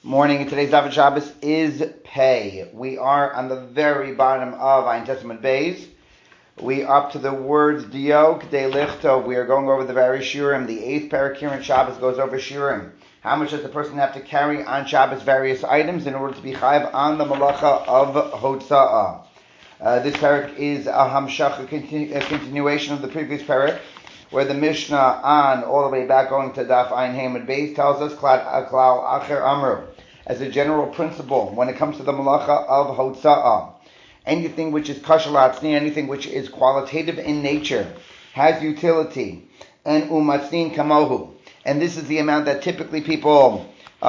Morning. Today's David Shabbos is Pei. We are on the very bottom of Ein Testament Beis. We are up to the words Dio K'dei Lichtov. We are going over the various Shiurim. The 8th parak here in Shabbos goes over Shiurim. How much does the person have to carry on Shabbos various items in order to be chayav on the malacha of Hotza'ah? This parak is a hamshach, a continuation of the previous parak, where the Mishnah on all the way back going to Daf Ein Hamid Beis tells us Klal Acher Amru, as a general principle when it comes to the malacha of Hotza'ah, anything which is kashal atzni, anything which is qualitative in nature, has utility, and umatznin kamohu, and this is the amount that typically people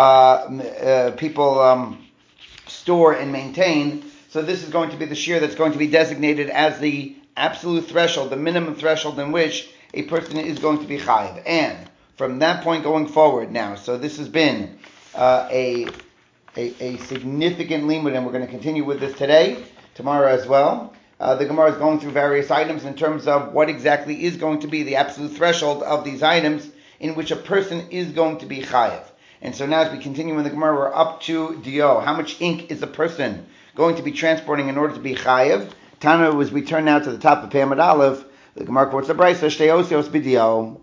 store and maintain. So this is going to be the shear that's going to be designated as the absolute threshold, the minimum threshold in which a person is going to be chayiv. And from that point going forward now, so this has been a significant limud, and we're going to continue with this today, tomorrow as well. The Gemara is going through various items in terms of what exactly is going to be the absolute threshold of these items in which a person is going to be chayiv. And so now as we continue in the Gemara, we're up to Dio. How much ink is a person going to be transporting in order to be chayiv? Tana, as we turn now to the top of Peyamid Aleph, the Gemara quotes the Brisa, Shtei osios b'dio,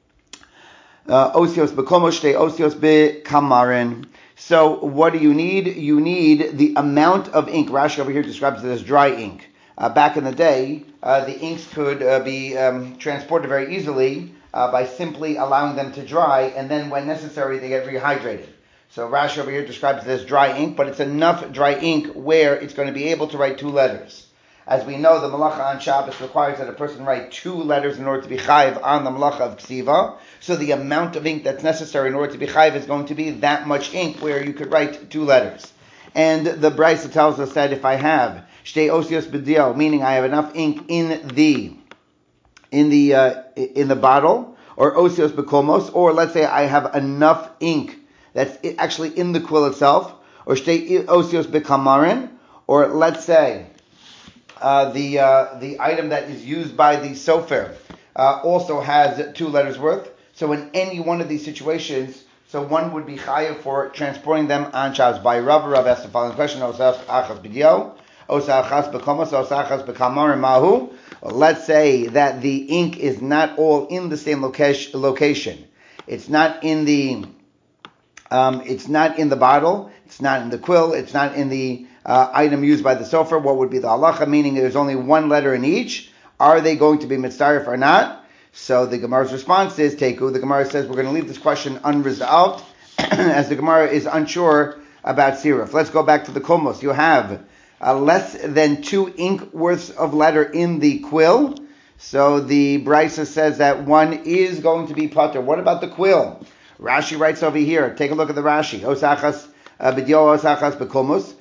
osios b'komo, shtei osios b'kamarin. So what do you need? You need the amount of ink. Rashi over here describes it as dry ink. Back in the day, the inks could be transported very easily by simply allowing them to dry, and then when necessary, they get rehydrated. So Rashi over here describes it as dry ink, but it's enough dry ink where it's going to be able to write 2 letters. As we know, the malacha on Shabbos requires that a person write 2 letters in order to be chayiv on the malacha of ksiva. So the amount of ink that's necessary in order to be chayiv is going to be that much ink where you could write 2 letters. And the Brisa tells us that if I have shtei osios b'dio, meaning I have enough ink in the bottle, or osios b'komos, or let's say I have enough ink that's actually in the quill itself, or shtei osios b'kamarin, or let's say the item that is used by the sofer also has 2 letters worth. So in any one of these situations, so one would be chayav for transporting them on Shabbos. By Rav asked the following question: Osach achas b'dio, osach achas b'komos, osach achas b'kamarim mahu. Let's say that the ink is not all in the same location. It's not in the bottle. It's not in the quill. It's not in the item used by the sofer. What would be the halacha? Meaning there's only 1 letter in each. Are they going to be mitzaref or not? So the Gemara's response is Teku. The Gemara says we're going to leave this question unresolved as the Gemara is unsure about siruf. Let's go back to the komos. You have less than 2 ink worths of letter in the quill. So the Brisa says that one is going to be pater. What about the quill? Rashi writes over here. Take a look at the Rashi. Osachas b'dio osachas b'komos.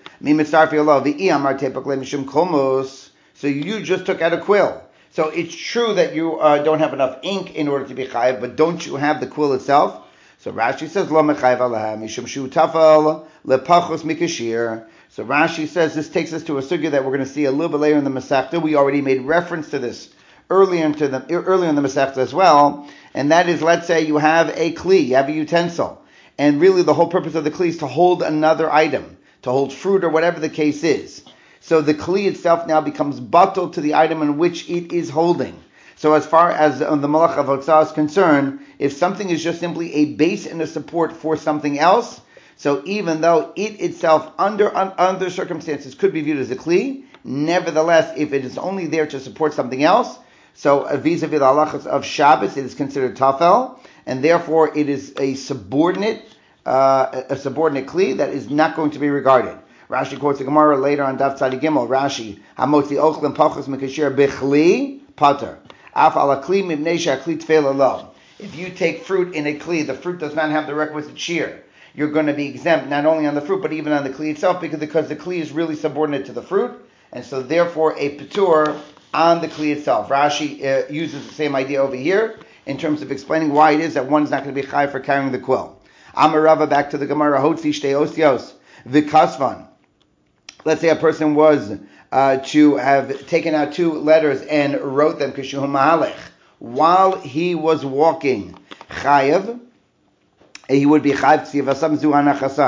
So you just took out a quill. So it's true that you don't have enough ink in order to be chayav, but don't you have the quill itself? So Rashi says, Lo mechayav alaha, mishum shu tafel lepachos mikashir. So Rashi says this takes us to a sugya that we're going to see a little bit later in the Masechta. We already made reference to this earlier in the Masechta as well, and that is, let's say you have a kli, you have a utensil, and really the whole purpose of the kli is to hold another item, to hold fruit or whatever the case is. So the kli itself now becomes batal to the item in which it is holding. So as far as the malacha of Hotza'ah is concerned, if something is just simply a base and a support for something else, so even though it itself under circumstances could be viewed as a kli, nevertheless, if it is only there to support something else, so vis-a-vis the halachas of Shabbos, it is considered tafel, and therefore it is a subordinate kli that is not going to be regarded. Rashi quotes the Gemara later on Daf Tzadi Gimel. Rashi, Hamotzi ochlim pachos mikashir bechli pater. Af ala kli mibnei she'akli tfeil lo. If you take fruit in a kli, the fruit does not have the requisite shear. You're going to be exempt not only on the fruit, but even on the kli itself, because the kli is really subordinate to the fruit, and so therefore a patur on the kli itself. Rashi uses the same idea over here in terms of explaining why it is that one is not going to be chayav for carrying the quill. Amar Rava, back to the Gemara, Hotzi shtei osios v'kasvan. Let's say a person was to have taken out 2 letters and wrote them kishu mahalech while he was walking chayav. he would be chayav tzivasam zu hanachasan.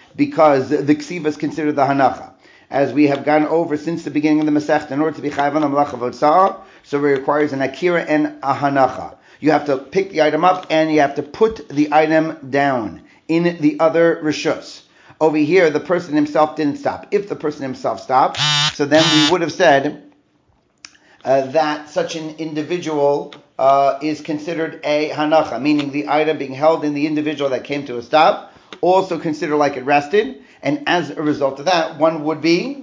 because the ksiva is considered the hanacha. As we have gone over since the beginning of the Masechta, in order to be chayav on the malacha of hotzah, so it requires an akira and a hanacha. You have to pick the item up and you have to put the item down in the other rishus. Over here, the person himself didn't stop. If the person himself stopped, so then we would have said that such an individual is considered a hanacha, meaning the item being held in the individual that came to a stop, also considered like it rested, and as a result of that, one would be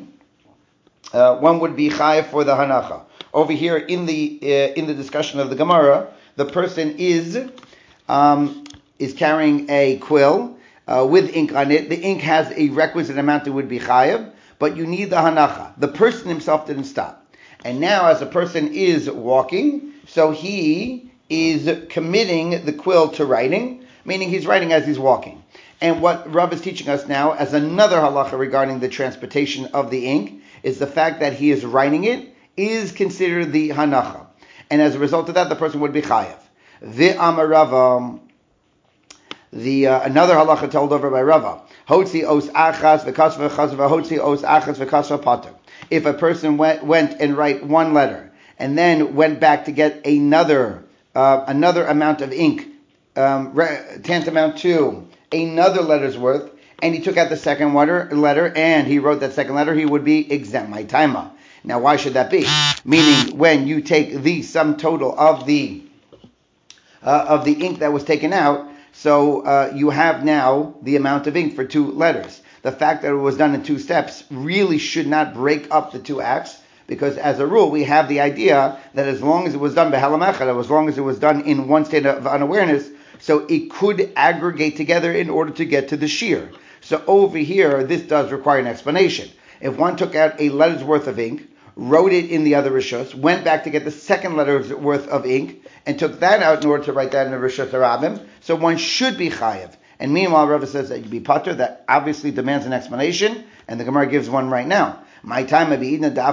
chayav for the hanacha. Over here in the discussion of the Gemara, the person is carrying a quill with ink on it. The ink has a requisite amount that would be chayav, but you need the hanacha. The person himself didn't stop. And now as a person is walking, so he is committing the quill to writing, meaning he's writing as he's walking. And what Rav is teaching us now as another halacha regarding the transportation of the ink is the fact that he is writing it is considered the hanacha. And as a result of that, the person would be chayav. Amar Rava, another halacha told over by Rava, hotzi os achas v'kasva chazva hotzi os achas v'kasva pater. If a person went and write one letter and then went back to get another amount of ink, tantamount to another letter's worth, and he took out the second letter and he wrote that second letter, he would be exempt my taima. Now, why should that be? Meaning, when you take the sum total of the ink that was taken out, so you have now the amount of ink for two letters. The fact that it was done in two steps really should not break up the two acts, because as a rule, we have the idea that as long as it was done behelam echad, as long as it was done in one state of unawareness, so it could aggregate together in order to get to the shear. So over here, this does require an explanation. If one took out a letter's worth of ink, wrote it in the other rishus, went back to get the second letter's worth of ink, and took that out in order to write that in the rishus harabim, so one should be chayav. And meanwhile, Rava says that you be pater. That obviously demands an explanation, and the Gemara gives one right now. My time So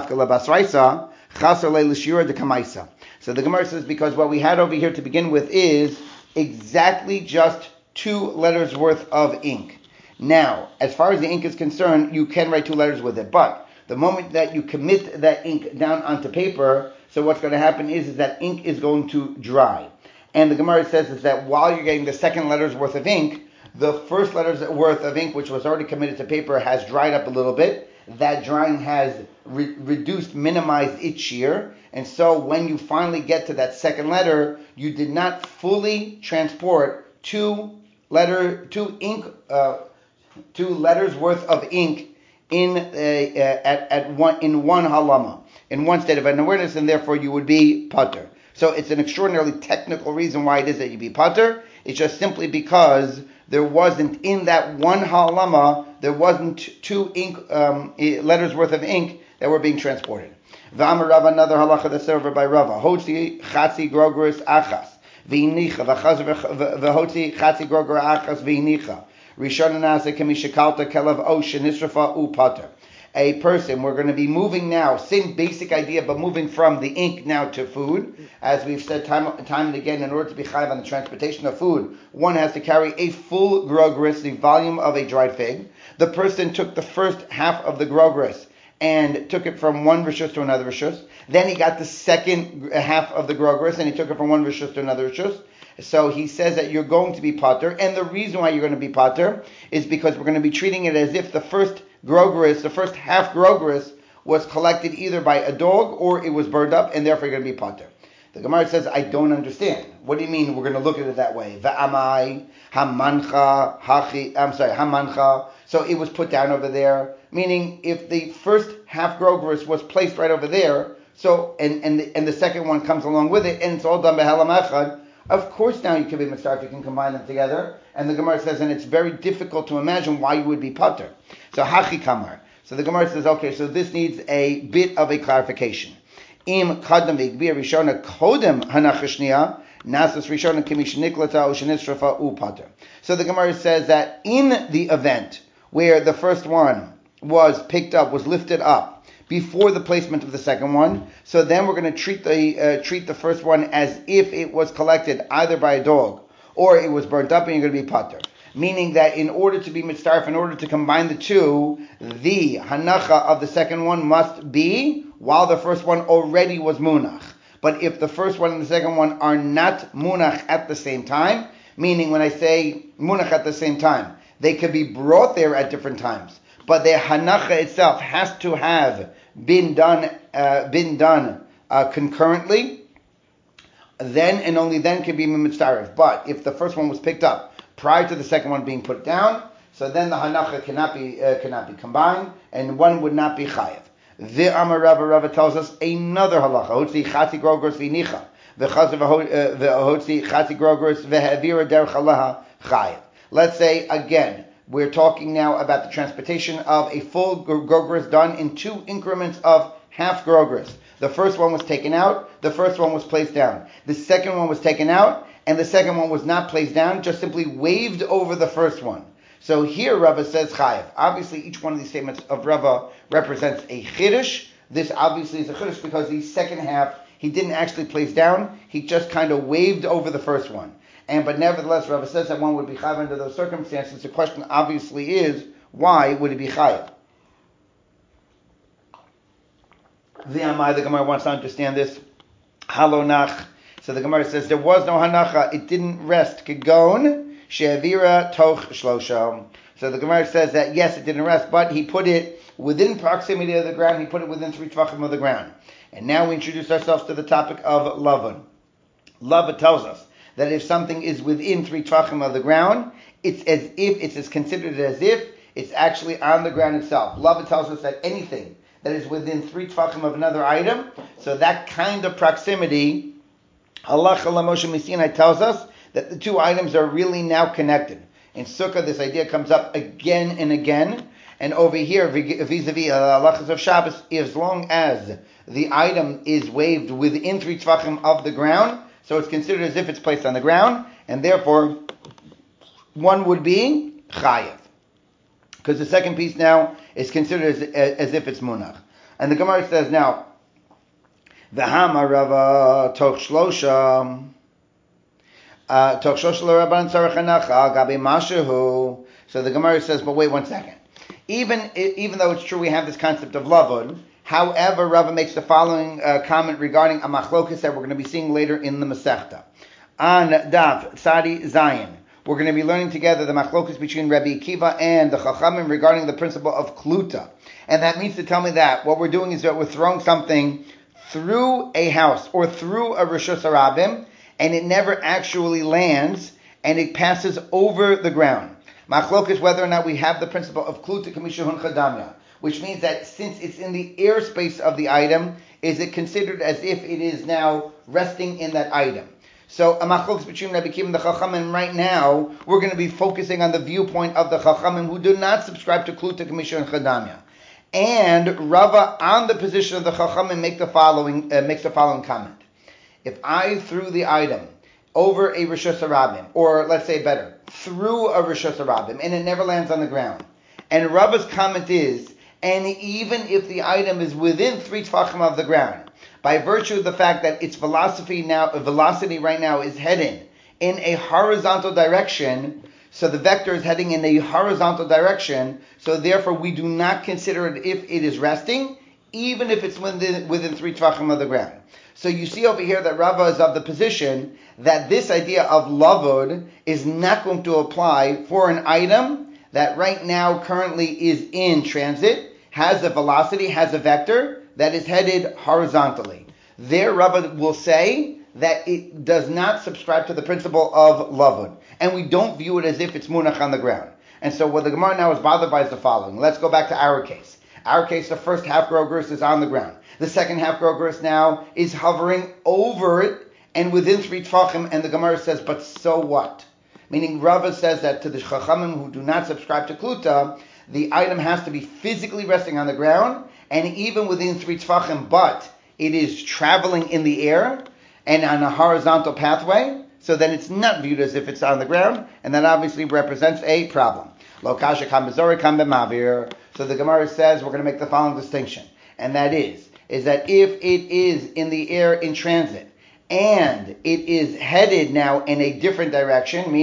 the Gemara says, because what we had over here to begin with is exactly just 2 letters worth of ink. Now, as far as the ink is concerned, you can write 2 letters with it, but the moment that you commit that ink down onto paper, so what's going to happen is that ink is going to dry. And the Gemara says is that while you're getting the second letter's worth of ink, the first letter's worth of ink, which was already committed to paper, has dried up a little bit. That drying has minimized its shear. And so when you finally get to that second letter, you did not fully transport 2 letters worth of ink in one halama, in one state of unawareness, and therefore you would be pater. So it's an extraordinarily technical reason why it is that you be pater. It's just simply because there wasn't in that one halama, there wasn't 2 ink letters worth of ink that were being transported. V'amar Rava, another halacha that's over by Rava. Hotzi chatzi grogris achas v'inicha v'hotzi chatzi grogris achas v'inicha. Rishon nasa kemishakalta kelav osh nisrafa upater. A person, we're going to be moving now, same basic idea, but moving from the ink now to food. As we've said time and again, in order to be chayav on the transportation of food, one has to carry a full grogris, the volume of a dried fig. The person took the first half of the grogris and took it from one rishus to another rishus. Then he got the second half of the grogris and he took it from one rishus to another rishus. So he says that you're going to be pater, and the reason why you're going to be pater is because we're going to be treating it as if the first half grogris was collected either by a dog or it was burned up, and therefore you're going to be pater. The Gemara says, I don't understand. What do you mean we're going to look at it that way? Va'amai, hamancha. So it was put down over there. Meaning, if the first half grogris was placed right over there, so and the second one comes along with it, and it's all done by halam echad, of course now you can be mitzvah, you can combine them together. And the Gemara says, and it's very difficult to imagine why you would be pater. So hachi kamar. So the Gemara says, okay, so this needs a bit of a clarification. Im kadam v'igbi rishona kodem hanachashniya nasas rishona kimishniklata ushenisrafa upater. So the Gemara says that in the event where the first one was picked up, was lifted up before the placement of the second one, so then we're going to treat the first one as if it was collected either by a dog or it was burnt up, and you're going to be pater. meaning that in order to be mitzaref, in order to combine the two, the hanacha of the second one must be while the first one already was munach. But if the first one and the second one are not munach at the same time, meaning when I say munach at the same time, they could be brought there at different times, but their hanacha itself has to have been done concurrently, then and only then can be mitzaref. But if the first one was picked up prior to the second one being put down, so then the hanacha cannot be combined, and one would not be chayev. The Amar Rava tells us another halacha. Hotzi chati grogros v'nicha v'hotzi chati grogros v'havira derech halacha chayev. Let's say again, we're talking now about the transportation of a full grogros done in two increments of half grogros. The first one was taken out, the first one was placed down. The second one was taken out, and the second one was not placed down, just simply waved over the first one. So here Rava says chayev. Obviously each one of these statements of Rava represents a chiddush. This obviously is a chiddush because the second half he didn't actually place down, he just kind of waved over the first one. But nevertheless Rava says that one would be chayev under those circumstances. The question obviously is, why would it be chayev? The Gemara wants to understand this. Halonach. So the Gemara says there was no hanacha, it didn't rest. Kegon she'avira toch shlosha. So the Gemara says that yes, it didn't rest, but he put it within proximity of the ground, he put it within 3 tvachim of the ground. And now we introduce ourselves to the topic of lavon. Lava tells us that if something is within 3 tvachim of the ground, it's considered as if it's actually on the ground itself. Lava tells us that anything that is within 3 tvachim of another item, so that kind of proximity, halacha l'Moshe Misinai tells us that the two items are really now connected. In Sukkah, this idea comes up again and again, and over here, vis-a-vis halachas of Shabbos, as long as the item is waved within 3 tvachim of the ground, so it's considered as if it's placed on the ground, and therefore, one would be chayev. Because the second piece now is considered as if it's munach. And the Gemara says now, V'hama Rava toch shlosha l'Rabban tzarech hanacha gabi mashehu. So the Gemara says, but wait 1 second. Even though it's true we have this concept of lavon, however, Rava makes the following comment regarding a machlokas that we're going to be seeing later in the Masechta. On Daf Tzadi Zayin, we're going to be learning together the machlokas between Rabbi Akiva and the Chachamim regarding the principle of kluta. And that means to tell me that what we're doing is that we're throwing something through a house or through a Rishus Harabim, and it never actually lands, and it passes over the ground. Machlokas whether or not we have the principle of kluta kamishahun chadamya, which means that since it's in the airspace of the item, is it considered as if it is now resting in that item? So a machlokas between Rabbi Akiva and the Chachamim right now, we're going to be focusing on the viewpoint of the Chachamim who do not subscribe to Kluta, Kamisha, and Chadamya. And Rava, on the position of the Chachamim, makes the following comment. If I threw the item over a Rishus Harabim, or let's say better, through a Rishus Harabim, and it never lands on the ground, and Rava's comment is, and even if the item is within 3 tvachim of the ground, by virtue of the fact that its velocity right now is heading in a horizontal direction, so the vector is heading in a horizontal direction, so therefore we do not consider it if it is resting, even if it's within 3 tvachim of the ground. So you see over here that Rava is of the position that this idea of lavod is not going to apply for an item that right now currently is in transit, has a velocity, has a vector, that is headed horizontally. There, Rava will say that it does not subscribe to the principle of lavud, and we don't view it as if it's munach on the ground. And so what the Gemara now is bothered by is the following. Let's go back to our case. Our case, the first half grogros is on the ground. The second half grogros now is hovering over it and within 3 tvachim, and the Gemara says, but so what? Meaning Rava says that to the Chachamim who do not subscribe to Kluta, the item has to be physically resting on the ground, and even within 3 tvachim, but it is traveling in the air and on a horizontal pathway, so then it's not viewed as if it's on the ground, and that obviously represents a problem. Lo kasha kam bezori kam b'mavir. So the Gemara says we're going to make the following distinction, and that is that if it is in the air in transit, and it is headed now in a different direction, meaning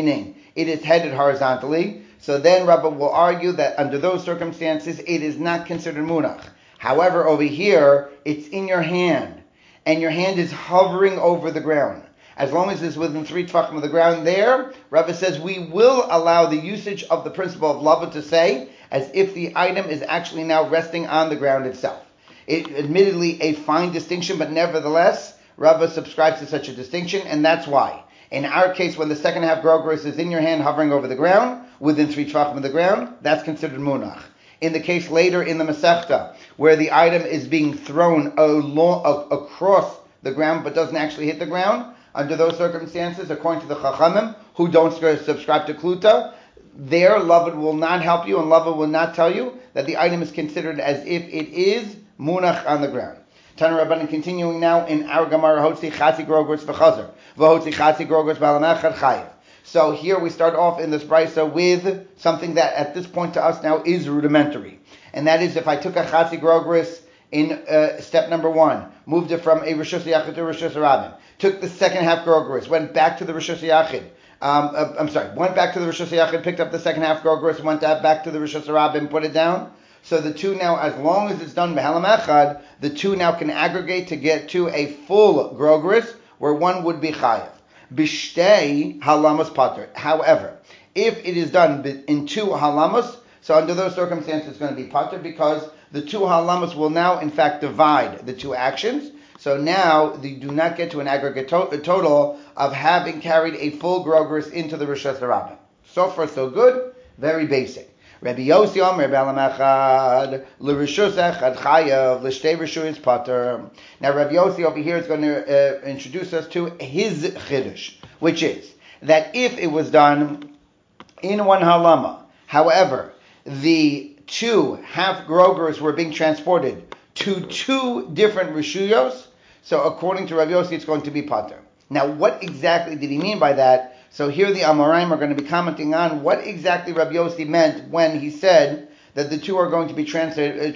it is headed horizontally. So then Rabba will argue that under those circumstances, it is not considered munach. However, over here, it's in your hand, and your hand is hovering over the ground. As long as it's within 3 tefachim of the ground there, Rabba says we will allow the usage of the principle of lava to say, as if the item is actually now resting on the ground itself. Admittedly, a fine distinction, but nevertheless, Rabba subscribes to such a distinction, and that's why. In our case, when the second half grogris is in your hand hovering over the ground, within 3 tefachim of the ground, that's considered munach. In the case later in the Masechta, where the item is being thrown across the ground but doesn't actually hit the ground, under those circumstances, according to the Chachamim, who don't subscribe to Kluta, their Lavan will not help you, and Lavan will not tell you that the item is considered as if it is munach on the ground. Tana Rabbanan continuing now in our Gemara, Hotzi Chatzi Grogros v'Chazer, v'Hotzi Chatzi Grogros v'Alamachad Chayev. So here we start off in this brisa with something that at this point to us now is rudimentary. And that is if I took a Chatzi Grogros in step number 1, moved it from a Rishus Yachid to Rishus Rabim, took the second half grogris, went back to the Rishus Yachid, went back to the Rishus Yachid, picked up the second half grogris, went back to the Rishus Rabim, put it down. So the two now, as long as it's done b'helam echad, the two now can aggregate to get to a full grogris, where one would be chayav. Bishtei halamos pater. However, if it is done in 2 halamos, so under those circumstances it's going to be pater, because the 2 halamos will now in fact divide the 2 actions. So now you do not get to an aggregate total of having carried a full grogris into the Rishus Rabbim. So far so good, very basic. Rabbi Yossi Omer B'Alam L'Rishus Echad Chayav L'Shtei Rishus Pater. Now Rabbi Yossi over here is going to introduce us to his chiddush, which is that if it was done in 1 halama, however, the 2 half grogers were being transported to 2 different rishuyos, so according to Rabbi Yossi, it's going to be pater. Now, what exactly did he mean by that? So here the Amoraim are going to be commenting on what exactly Rabbi Yossi meant when he said that the 2 are going to be transported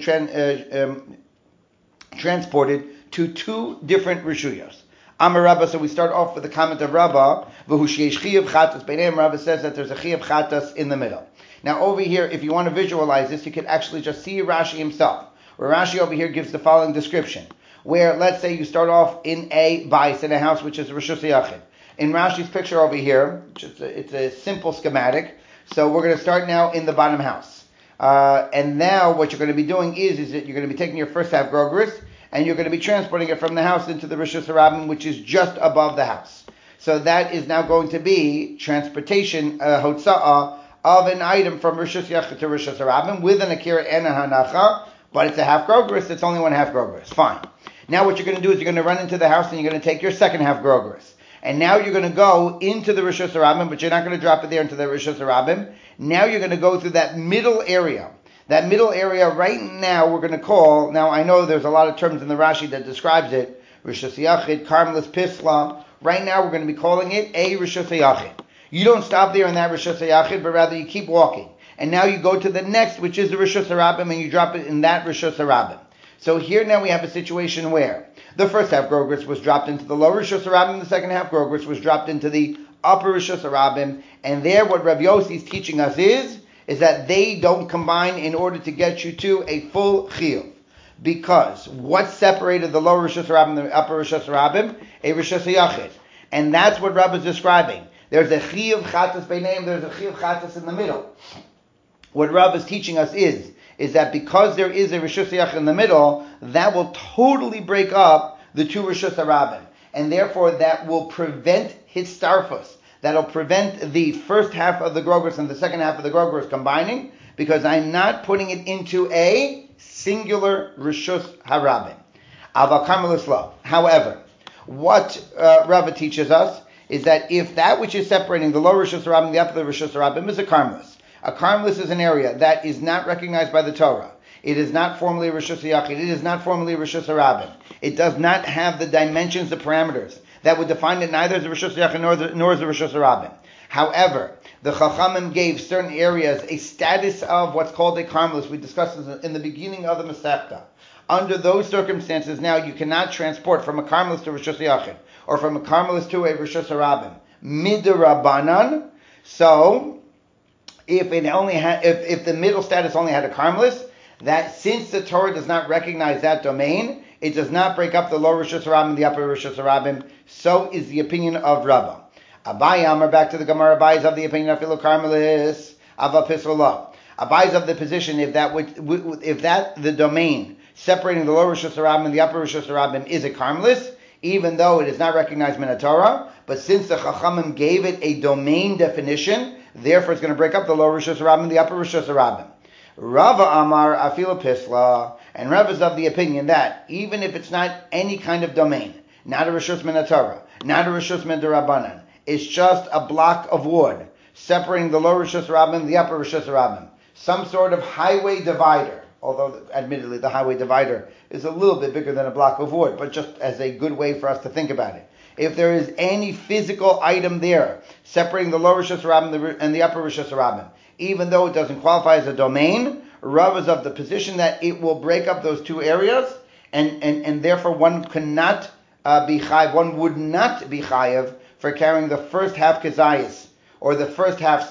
to 2 different rishuyos. Amar Rabba, so we start off with the comment of Rabba, V'hu sheyesh chiyav chatas beineim. Rabba says that there's a chiyav chatas in the middle. Now over here, if you want to visualize this, you could actually just see Rashi himself, where Rashi over here gives the following description, where let's say you start off in a bais, in a house which is Rishus Yachid. In Rashi's picture over here, it's a simple schematic, so we're going to start now in the bottom house. And now what you're going to be doing is that you're going to be taking your first half grogris, and you're going to be transporting it from the house into the Rishus Rabbim, which is just above the house. So that is now going to be transportation, hotza'ah, of an item from Rishus Yachid to Rishus Rabbim with an akira and a hanacha, but it's a half grogris, it's only 1 half grogris. Fine. Now what you're going to do is you're going to run into the house and you're going to take your second half grogris. And now you're going to go into the Rishus Rabbim, but you're not going to drop it there into the Rishus Rabbim. Now you're going to go through that middle area. That middle area right now we're going to call, now I know there's a lot of terms in the Rashi that describes it, Rishus Yachid, Karmelis, Pisla. Right now we're going to be calling it a Rishus Yachid. You don't stop there in that Rishus Yachid, but rather you keep walking. And now you go to the next, which is the Rishus Rabbim, and you drop it in that Rishus Rabbim. So here now we have a situation where the first half grogris was dropped into the lower Rishus Rabbim, the second half grogris was dropped into the upper Rishus Rabbim, and there what Rav Yossi is teaching us is that they don't combine in order to get you to a full chiyuv. Because what separated the lower Rishus Rabbim and the upper Rishus Rabbim? A Rishus Yachid. And that's what Rav is describing. There's a chiyuv chatas beineim, there's a chiyuv chatas in the middle. What Rav is teaching us is that because there is a Rishus Yachid in the middle, that will totally break up the 2 Rishus Rabbim. And therefore that will prevent Hitstarfus. That'll prevent the first half of the grogris and the second half of the grogris combining, because I'm not putting it into a singular Rishus Harabim. Aval Karmelis Lo. However, what Rava teaches us is that if that which is separating the lower Rishus Harabim and the upper Rishus Harabim is a Karmelis is an area that is not recognized by the Torah. It is not formally Rishus Yachid. It is not formally Rishus Harabim. It does not have the dimensions, the parameters that would define it neither as a Rishus Yachid nor as a Rishus Harabim. However, the Chachamim gave certain areas a status of what's called a Karmelis. We discussed this in the beginning of the Masechta. Under those circumstances, now you cannot transport from a Karmelis to Rishus Yachid or from a Karmelis to a Rishus Harabim. Midrabanan. So if the middle status only had a karmelis, that since the Torah does not recognize that domain, it does not break up the lower Rishus Harabim and the upper Rishus Harabim. So is the opinion of Rabbah. Abai Amar, back to the Gemara. Abai is of the opinion of Philo Karmelis, Ava Pisrullah. Abai is of the position if the domain separating the lower Rishus Harabim and the upper Rishus Harabim is a karmelis, even though it is not recognized in the Torah, but since the Chachamim gave it a domain definition, therefore it's going to break up the lower Rishus Harabim and the upper Rishus Harabim. Rava Amar Afila Pisla, and Rava is of the opinion that even if it's not any kind of domain, not a Rishus min Torah, not a Rishus min Derabanan, it's just a block of wood separating the lower Rishus Harabim and the upper Rishus Harabim, some sort of highway divider, although admittedly the highway divider is a little bit bigger than a block of wood, but just as a good way for us to think about it. If there is any physical item there separating the lower Rishus Harabim and the upper Rishus Harabim, even though it doesn't qualify as a domain, Rav is of the position that it will break up those two areas, and therefore one cannot be chayiv, one would not be chayiv for carrying the first half kezayis, or the first half,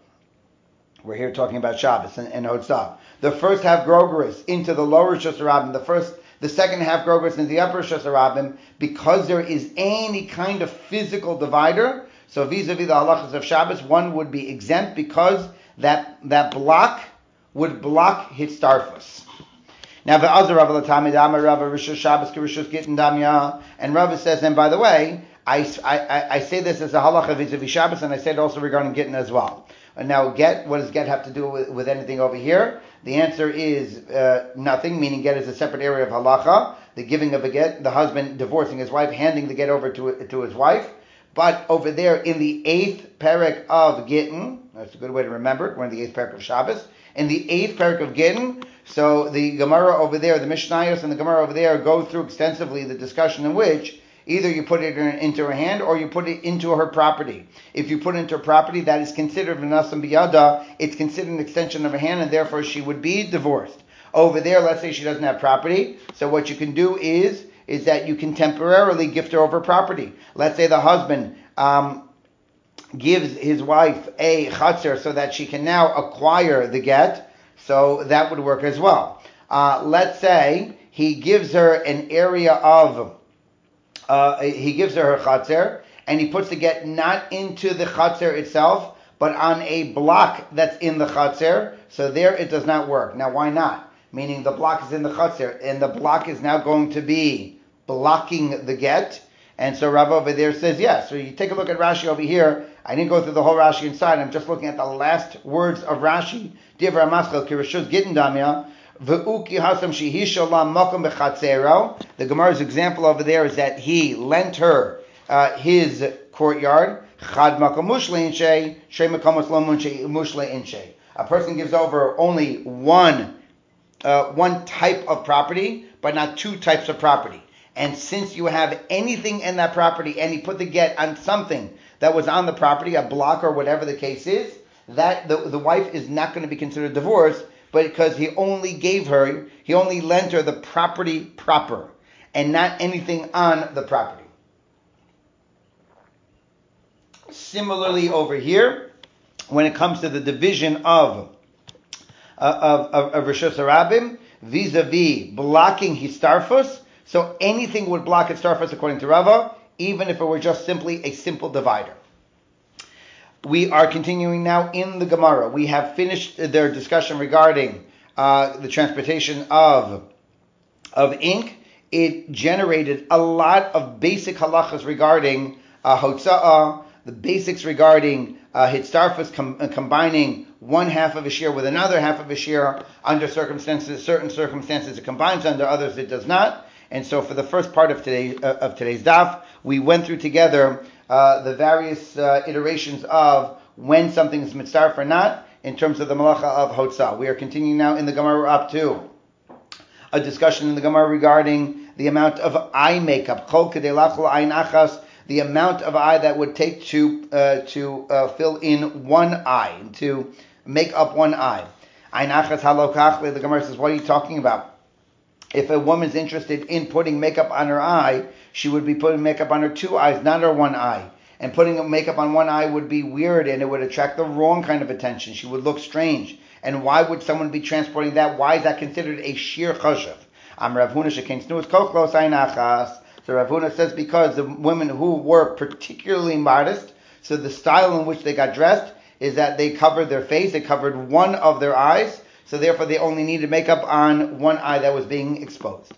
we're here talking about Shabbos and Hotzah, the first half grogeris into the lower Rishus Harabim, the second half grogeris into the upper Rishus Harabim, because there is any kind of physical divider. So vis-a-vis the halachas of Shabbos, one would be exempt because that block would block Hitzdarfus. Now, ve'azar Rav Latami Dama Rav Rishus Shabbos Rishus Gittin Damya, and Rav says, and by the way, I say this as a halacha vis-a-vis Shabbos, and I say it also regarding Gittin as well. And now, what does get have to do with anything over here? The answer is nothing, meaning get is a separate area of halacha. The giving of a get, the husband divorcing his wife, handing the get over to his wife. But over there in the 8th perek of Gittin, that's a good way to remember it, we're in the 8th perek of Shabbos, in the 8th perek of Gittin, so the Gemara over there, the Mishnayos and the Gemara over there go through extensively the discussion in which either you put it into her hand or you put it into her property. If you put it into her property, that is considered v'nasam biyada, it's considered an extension of her hand, and therefore she would be divorced. Over there, let's say she doesn't have property, so what you can do is that you can temporarily gift her over property. Let's say the husband gives his wife a chatzir so that she can now acquire the get, so that would work as well. Let's say he gives her an area of, he gives her chatzir, and he puts the get not into the chatzir itself, but on a block that's in the chatzir, so there it does not work. Now why not? Meaning the block is in the chatzir, and the block is now going to be blocking the get, and so Rav over there says yes. So you take a look at Rashi over here. I didn't go through the whole Rashi inside. I'm just looking at the last words of Rashi. Divra Maschel Kirishus Gittin Damya V'uki Hasam Shehisha La Makom Bechatzero. The Gemara's example over there is that he lent her his courtyard. Chad Makom Mushlein Shei Shei Makom Lo Mushlein Shei. A person gives over only one type of property, but not two types of property. And since you have anything in that property, and he put the get on something that was on the property, a block or whatever the case is, that the wife is not going to be considered divorced, but because he only lent her the property proper, and not anything on the property. Similarly over here, when it comes to the division of Rishus Harabim, vis-a-vis blocking Histarfus, so anything would block Histarfus according to Rava, even if it were just simply a simple divider. We are continuing now in the Gemara. We have finished their discussion regarding the transportation of ink. It generated a lot of basic halachas regarding Hotza'ah, the basics regarding Hitzdarfus, combining one half of a shear with another half of a shear under certain circumstances it combines, under others it does not. And so for the first part of today's daf, we went through together the various iterations of when something is mitzaref or not in terms of the malacha of Hotzah. We are continuing now in the Gemara up to a discussion in the Gemara regarding the amount of eye makeup, kol kedei lachol ayin achas, the amount of eye that would take to fill in one eye, to make up one eye. Ayin achas halokach, the Gemara says, what are you talking about? If a woman's interested in putting makeup on her eye, she would be putting makeup on her two eyes, not her one eye. and putting makeup on one eye would be weird and it would attract the wrong kind of attention. She would look strange. And why would someone be transporting that? Why is that considered a sheer chashav? Rav Huna shekein snuas kochlos ein achas. So Rav Huna says because the women who were particularly modest, so the style in which they got dressed is that they covered their face, they covered one of their eyes, so therefore they only needed makeup on one eye that was being exposed.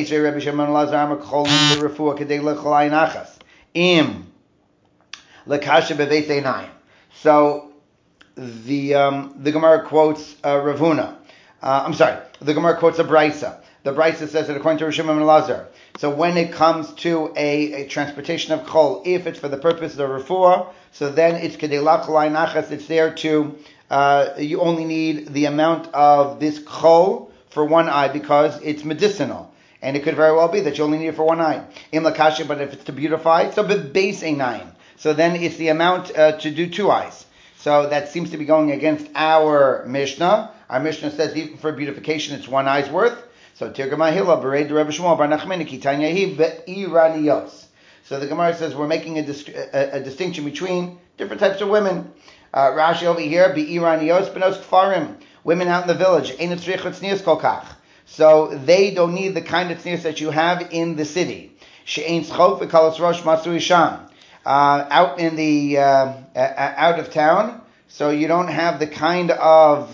So the Gemara quotes Rav Huna. The Gemara quotes a Brisa. The Brisa says that according to Rav Shimon ben Elazar, so when it comes to a transportation of chol, if it's for the purpose of refuah, so then it's kedei lacholai nachas. It's there to you only need the amount of this chol for one eye because it's medicinal, and it could very well be that you only need it for one eye. Im lakasha, but if it's to beautify, so b'beis einayim. So then it's the amount to do two eyes. So that seems to be going against our Mishnah. Our Mishnah says even for beautification, it's one eye's worth. So Tirgama Hilla, Bered Rebbe Shmuel, Bar Nachmani, Kitanyahi, Be'iranios. So the Gemara says we're making a distinction between different types of women. Rashi over here, Be'iranios, Benos Kfarim, women out in the village. Einat Tzrichot Tznius Kolkach. So they don't need the kind of tznius that you have in the city. She'ein Tzchok V'kalos Rosh Matzu Isham. Out in the out of town, so you don't have the kind of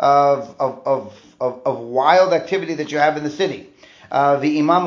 wild activity that you have in the city. And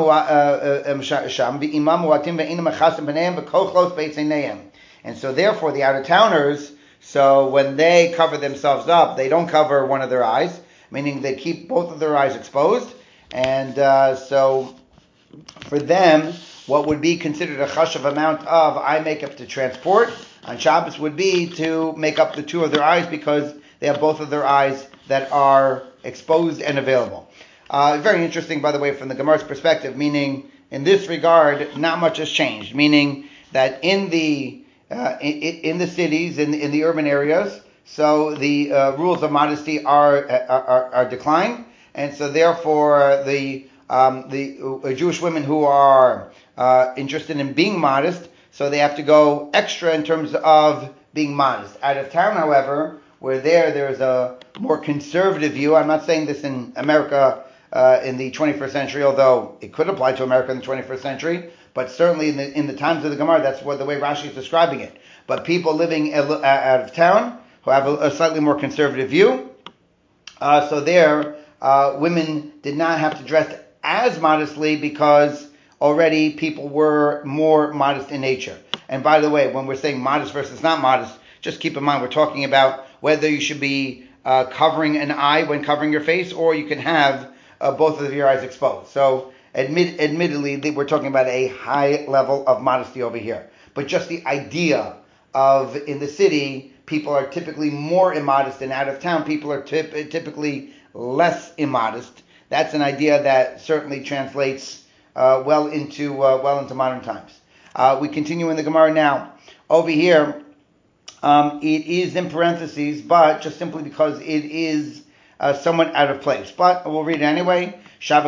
so therefore the out-of-towners, so when they cover themselves up, they don't cover one of their eyes, meaning they keep both of their eyes exposed. And so for them, what would be considered a chashav amount of eye makeup to transport on Shabbos would be to make up the two of their eyes because they have both of their eyes that are exposed and available. Very interesting, by the way, from the Gemara's perspective, meaning in this regard, not much has changed, meaning that in the cities, in the urban areas, so the rules of modesty are declined, and so therefore the Jewish women who are interested in being modest, so they have to go extra in terms of being modest. Out of town, however, where there's a more conservative view. I'm not saying this in America in the 21st century, although it could apply to America in the 21st century, but certainly in the times of the Gemara, that's the way Rashi is describing it. But people living out of town who have a slightly more conservative view, so there, women did not have to dress as modestly because already people were more modest in nature. And by the way, when we're saying modest versus not modest, just keep in mind we're talking about whether you should be covering an eye when covering your face, or you can have both of your eyes exposed. So admittedly, we're talking about a high level of modesty over here. But just the idea of in the city, people are typically more immodest, and out of town, people are typically less immodest. That's an idea that certainly translates well into modern times. We continue in the Gemara now. Over here, it is in parentheses, but just simply because it is somewhat out of place. But we'll read it anyway. How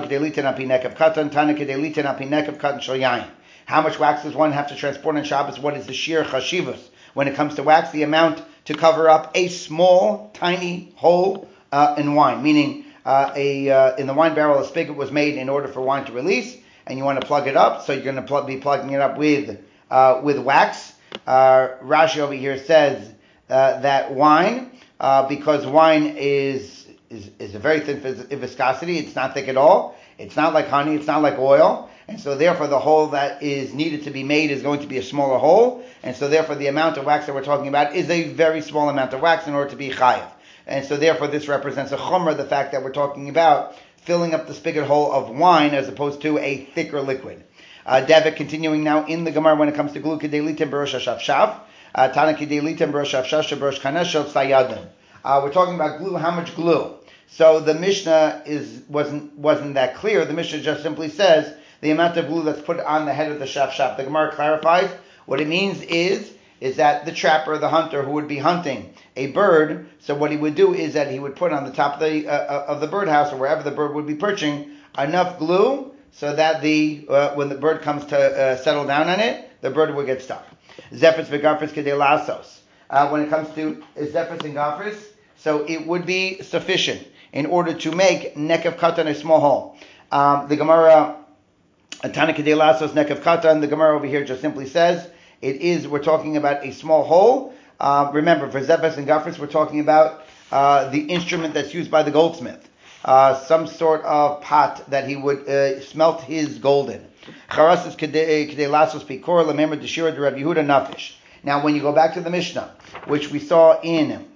much wax does one have to transport on Shabbos? What is the sheer chashivus when it comes to wax? The amount to cover up a small, tiny hole in wine, meaning in the wine barrel, a spigot was made in order for wine to release, and you want to plug it up, so you're going to be plugging it up with wax. Rashi over here says that wine, because wine is a very thin viscosity, it's not thick at all. It's not like honey, it's not like oil, and so therefore the hole that is needed to be made is going to be a smaller hole, and so therefore the amount of wax that we're talking about is a very small amount of wax in order to be chayav. And so therefore this represents a chumrah, the fact that we're talking about filling up the spigot hole of wine as opposed to a thicker liquid. David, continuing now in the Gemara when it comes to glue, kedelitim b'rosh hashafshaf, tana kedelitim b'rosh hashafshaf b'rosh kaneshel sayadin. We're talking about glue. How much glue? So the Mishnah wasn't that clear. The Mishnah just simply says the amount of glue that's put on the head of the shafshaf. The Gemara clarifies what it means is that the trapper, the hunter who would be hunting a bird, so what he would do is that he would put on the top of the birdhouse or wherever the bird would be perching enough glue so that when the bird comes to settle down on it, the bird would get stuck. Zephyrus v'gafris kedei lasos. When it comes to zephyrus and gafris, so it would be sufficient in order to make nekev katan, a small hole. The Gemara, Tana kedei lasos nekev katan, the Gemara over here just simply says, we're talking about a small hole. Remember, for zephyrus and gafris, we're talking about the instrument that's used by the goldsmith. Some sort of pot that he would smelt his gold in. Charasis kedei lasos pikor lemember deshira de Rabbi Yehuda nafish. Now, when you go back to the Mishnah, which we saw on Ayin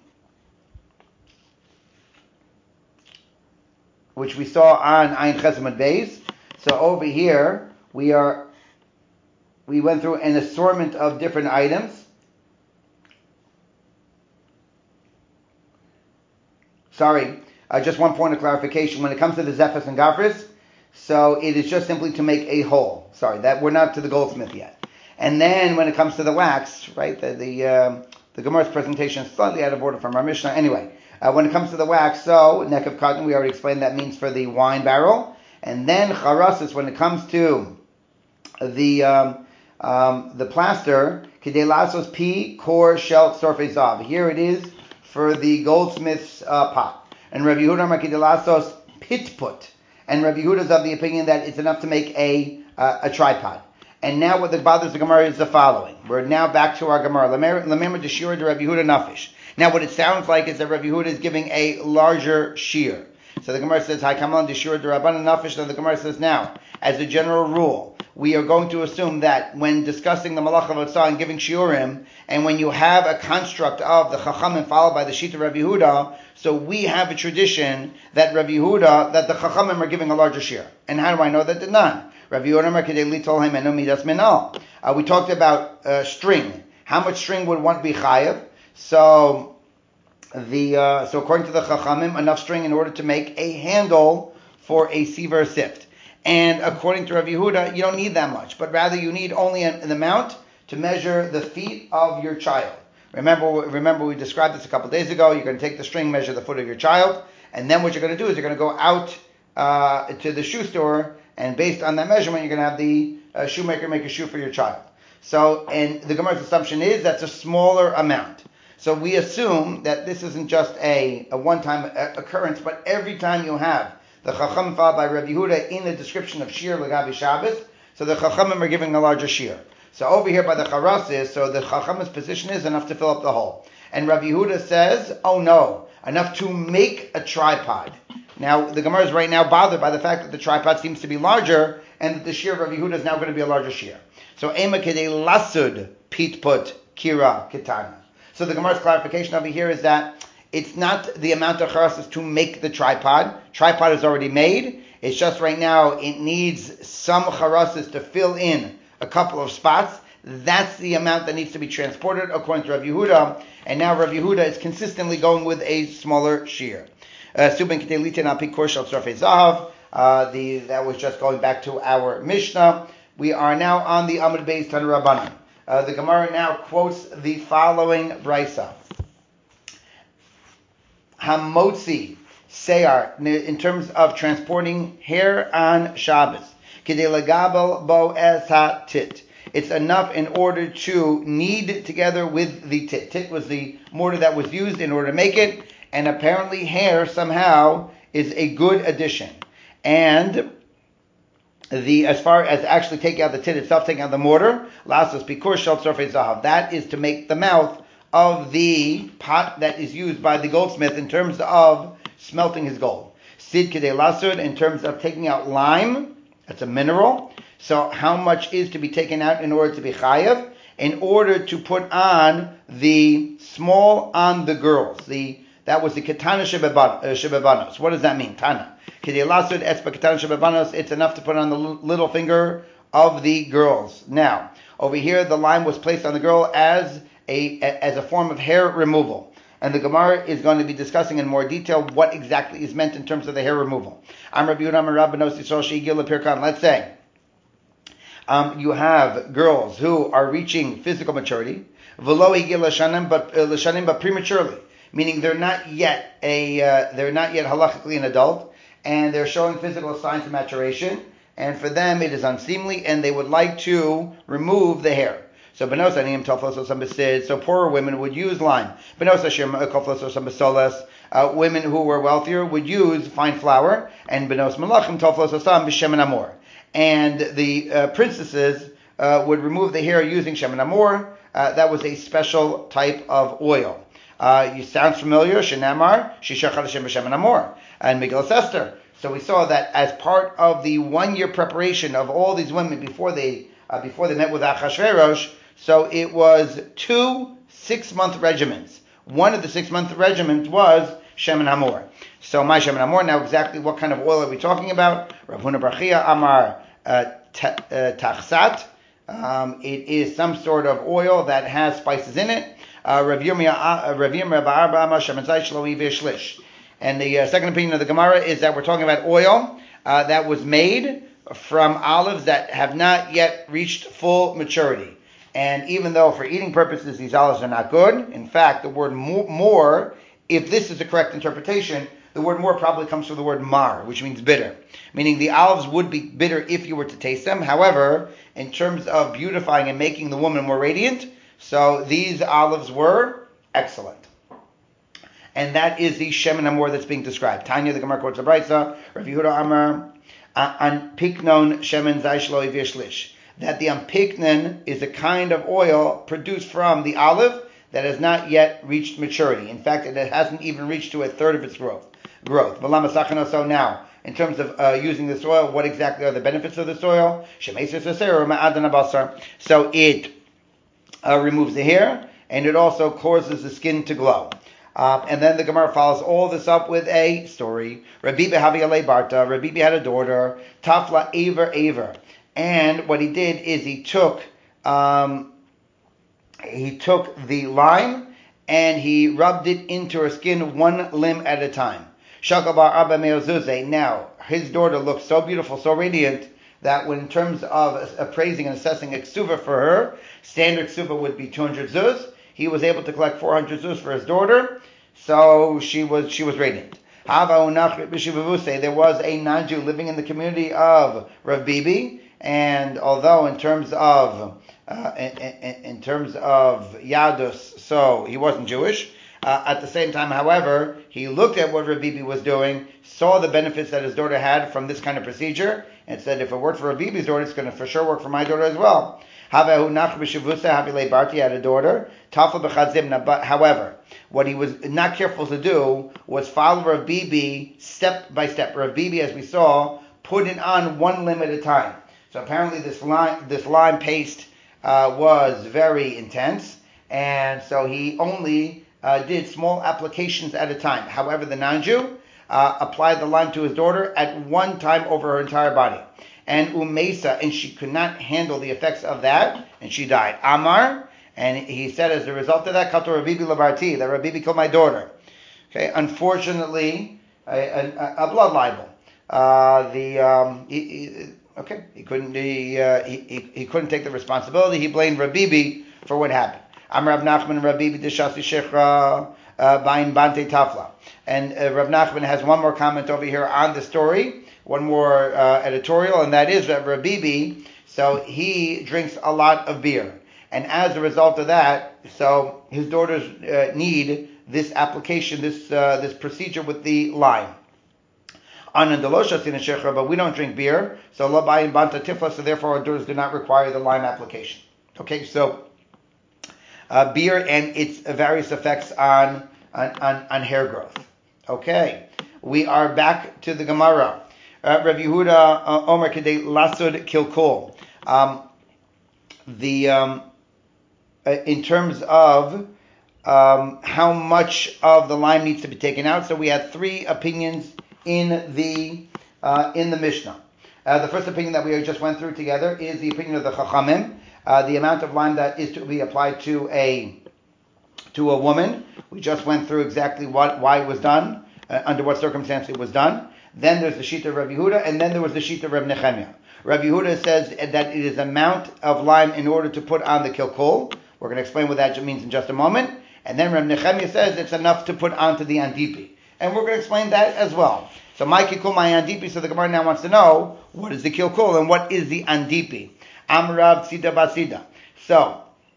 Chesed Beis, so over here we went through an assortment of different items. Sorry, just one point of clarification. When it comes to the zephyrus and gafris, so it is just simply to make a hole. Sorry, that we're not to the goldsmith yet. And then when it comes to the wax, right, the Gemara's presentation is slightly out of order from our Mishnah. Anyway, when it comes to the wax, so neck of cotton, we already explained that means for the wine barrel. And then charasis, when it comes to the plaster, kedei lasos pi kor shel tzorfei zav. Here it is for the goldsmith's pot. And Rabbi Yehuda amar kedei lasos pitput. And Rabbi Yehuda is of the opinion that it's enough to make a tripod. And now what that bothers the Gemara is the following. We're now back to our Gemara. Lamemar deshira de Rabbi Yehuda nafish. Now what it sounds like is that Rabbi Yehuda is giving a larger shear. So the Gemara says, Hai Kamalan deshira de Rabbanan nafish. Then the Gemara says, now, as a general rule, we are going to assume that when discussing the Malach of Otzah and giving shiurim, and when you have a construct of the Chachamim followed by the Shita Rabbi Yehuda, so we have a tradition that the Chachamim are giving a larger shear. And how do I know that? Did not. We talked about string. How much string would one be chayav? So according to the Chachamim, enough string in order to make a handle for a sieve sift. And according to Rabbi Yehuda, you don't need that much, but rather you need only an amount to measure the feet of your child. Remember we described this a couple of days ago. You're going to take the string, measure the foot of your child, and then what you're going to do is you're going to go out to the shoe store, and based on that measurement, you're going to have the shoemaker make a shoe for your child. So, and the Gemara's assumption is that's a smaller amount. So we assume that this isn't just a one-time occurrence, but every time you have the Chacham followed by Rabbi Yehuda in the description of Shir L'Gabi Shabbos, so the Chachamim are giving a larger Shir. So over here by the Charasis, so the Chachamim's position is enough to fill up the hole. And Rabbi Yehuda says, oh no, enough to make a tripod. Now, the Gemara is right now bothered by the fact that the tripod seems to be larger, and that the Shir of Rabbi Yehuda is now going to be a larger Shir. So, Ema kedei lasud pitput kira kitana. So the Gemara's clarification over here is that it's not the amount of charasis to make the tripod. Tripod is already made. It's just right now it needs some charasis to fill in a couple of spots. That's the amount that needs to be transported according to Rabbi Yehuda. And now Rabbi Yehuda is consistently going with a smaller shear. That was just going back to our Mishnah. We are now on the Amud Beis Tanu Rabbanan. The Gemara now quotes the following brisa. Hamotzi Seyar, in terms of transporting hair on Shabbos. Kedei legabel bo es ha-tit. It's enough in order to knead together with the tit. Tit was the mortar that was used in order to make it, and apparently hair somehow is a good addition. And as far as actually taking out the tit itself, taking out the mortar, lasos pikur shel tzorfei zahav. That is to make the mouth of the pot that is used by the goldsmith in terms of smelting his gold. Sid kedei lasud, in terms of taking out lime, that's a mineral. So how much is to be taken out in order to be chayav? In order to put on the small on the girls. That was the ketana shebebanos. What does that mean? Tana. Kedei lasud espa ketana shebebanos. It's enough to put on the little finger of the girls. Now, over here, the lime was placed on the girl as a form of hair removal. And the Gemara is going to be discussing in more detail what exactly is meant in terms of the hair removal. Let's say you have girls who are reaching physical maturity, but prematurely, meaning they're not yet halachically an adult, and they're showing physical signs of maturation, and for them it is unseemly, and they would like to remove the hair. So benos aniyim toflos osam besid. So poorer women would use lime. Benos ashir koflos osam besolas. Women who were wealthier would use fine flour. And benos malachim toflos osam b'shemen amor. And the princesses would remove the hair using shemen amor. That was a special type of oil. You sounds familiar? Shenamar Shisha Chadashim b'Shemen Amor and Megillas Esther. So we saw that as part of the 1 year preparation of all these women before they met with Achashverosh. So it was 2 6-month regimens. One of the 6-month regimens was Shemen Amor. So my Shemen Amor. Now exactly what kind of oil are we talking about? Rav Huna bar Chia Amar Tachsat. It is some sort of oil that has spices in it. And the second opinion of the Gemara is that we're talking about oil that was made from olives that have not yet reached full maturity. And even though for eating purposes these olives are not good, in fact the word more, if this is the correct interpretation, the word more probably comes from the word mar, which means bitter. Meaning the olives would be bitter if you were to taste them. However, in terms of beautifying and making the woman more radiant, so these olives were excellent. And that is the Shemen Amor that's being described. Tanya, the Gemara quotes a Brayta, Rav Yehuda Amar, an piknon shemen zay shelo ivir shlish. That the ampiknon is a kind of oil produced from the olive that has not yet reached maturity. In fact, it hasn't even reached to a third of its growth. So now, in terms of using this oil, what exactly are the benefits of this oil? So it removes the hair, and it also causes the skin to glow. And then the Gemara follows all this up with a story. Rabbi Havi Alei Barta. Rabbi had a daughter, Tafla Aver. And what he did is he took the lime and he rubbed it into her skin 1 limb at a time. Shakabar Abba Meozuze. Now, his daughter looked so beautiful, so radiant, that when in terms of appraising and assessing a ksuva for her, standard ksuva would be 200 zuz. He was able to collect 400 zuz for his daughter, so she was radiant. There was a non-Jew living in the community of Rav Bibi, and although in terms of Yadus, so he wasn't Jewish. At the same time, however, he looked at what Rav Bibi was doing, saw the benefits that his daughter had from this kind of procedure, and said, if it worked for Rav Bibi's daughter, it's going to for sure work for my daughter as well. Barti had a daughter. However, what he was not careful to do was follow Rav Bibi step by step. Rav Bibi, as we saw, put it on 1 limb at a time. So apparently this lime paste was very intense, and so he only did small applications at a time. However, the non-Jew applied the lime to his daughter at one time over her entire body. And Umesa, and she could not handle the effects of that, and she died. Amar, and he said as a result of that, Kato Rav Bibi Labarti, that Rav Bibi killed my daughter. Okay, unfortunately, a blood libel. He couldn't take the responsibility. He blamed Rav Bibi for what happened. Amar Rav Nachman Rav Bibi Deshasi Shechra Bain Bante Tafla. And Rav Nachman has one more comment over here on the story, one more editorial, and that is that Rav Bibi, so he drinks a lot of beer. And as a result of that, so his daughters need this application, this procedure with the lime. But we don't drink beer, so so therefore our daughters do not require the lime application. Okay, so beer and its various effects on hair growth. Okay, we are back to the Gemara. Rav Yehuda Omer Kedei Lasud Kilkul. In terms of how much of the lime needs to be taken out, so we had 3 opinions in the Mishnah. The first opinion that we just went through together is the opinion of the Chachamim. The amount of lime that is to be applied to a woman. We just went through exactly why it was done, under what circumstance it was done. Then there's the Shita of Rav Yehuda, and then there was the Shita of Rav Nechemia. Rav Yehuda says that it is amount of lime in order to put on the kilkul. We're going to explain what that means in just a moment. And then Rav Nechemia says it's enough to put onto the andipi. And we're going to explain that as well. So my kilkul, my andipi, so the Gemara now wants to know, what is the kilkul and what is the andipi? Amrav Tzida Basida. So,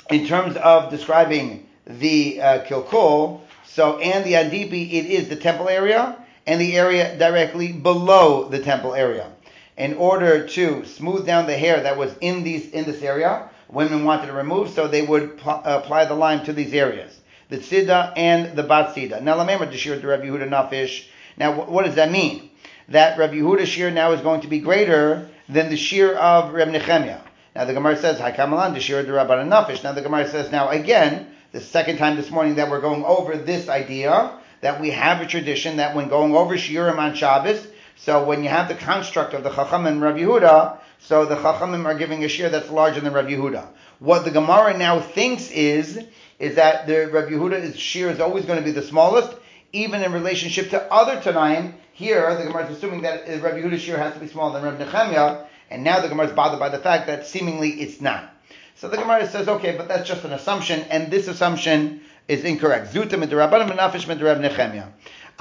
in terms of describing the Kilkul, and the Andipi, it is the temple area and the area directly below the temple area. In order to smooth down the hair that was in this area, women wanted to remove, so they would apply the lime to these areas, the tzida and the bat tzida. Now, remember the shir to Rabbi Yehuda nafish. Now, what does that mean? That Rabbi Yehuda's shir now is going to be greater than the shir of Reb Nechemia. Now, the Gemara says, Haikamalan the shir to Rabbanan nafish. Now, the Gemara says, now again, the second time this morning that we're going over this idea, that we have a tradition that when going over shiurim on Shabbos, so when you have the construct of the Chachamim and Rabbi Yehuda, so the Chachamim are giving a shir that's larger than Rabbi Yehuda. What the Gemara now thinks is that the Rabbi Yehuda's shir is always going to be the smallest, even in relationship to other Tanaim. Here, the Gemara is assuming that Rabbi Yehuda's shir has to be smaller than Rabbi Nechemia, and now the Gemara is bothered by the fact that seemingly it's not. So the Gemara says, okay, but that's just an assumption, and this assumption is incorrect. Zuta midrabanan v'nafish midrab Nechemia.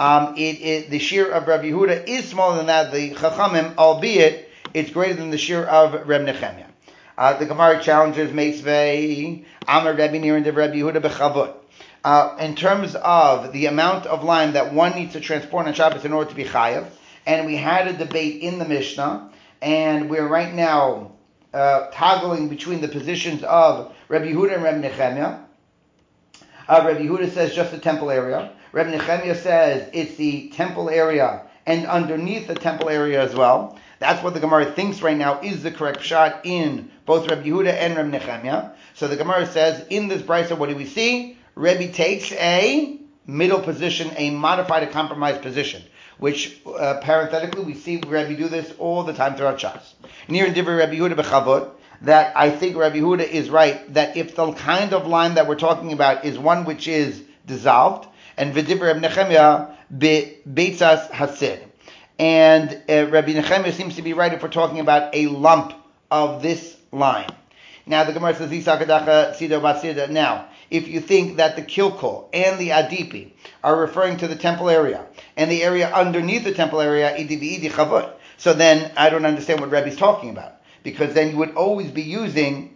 The shir of Rabbi Yehuda is smaller than that, the Chachamim, albeit it's greater than the shir of Reb Nechemia. The Gemara challenges Meisvei, Amar Rebbe Nirin de Rabbi Yehuda bechavot. In terms of the amount of lime that one needs to transport on Shabbos in order to be chayav, and we had a debate in the Mishnah, and we're right now toggling between the positions of Rabbi Yehuda and Reb Nechemia. Rabbi Yehuda says just the temple area. Reb Nechemia says it's the temple area and underneath the temple area as well. That's what the Gemara thinks right now is the correct shot in both Reb Yehuda and Reb Nechemia. So the Gemara says, in this brisa, what do we see? Rebbe takes a middle position, a modified, a compromised position, which parenthetically we see Rebbe do this all the time throughout Shas. Near in Divrei Rabbi Yehuda bechavot, that I think Rabbi Yehuda is right, that if the kind of lime that we're talking about is one which is dissolved, and v'divrei Reb Nechemia beitzas hasid. And Rabbi Nechemia seems to be right if we're talking about a lump of this lime. Now the Gemara says, now, if you think that the Kilkul and the Adipi are referring to the temple area, and the area underneath the temple area, so then I don't understand what Rebbe's talking about. Because then you would always be using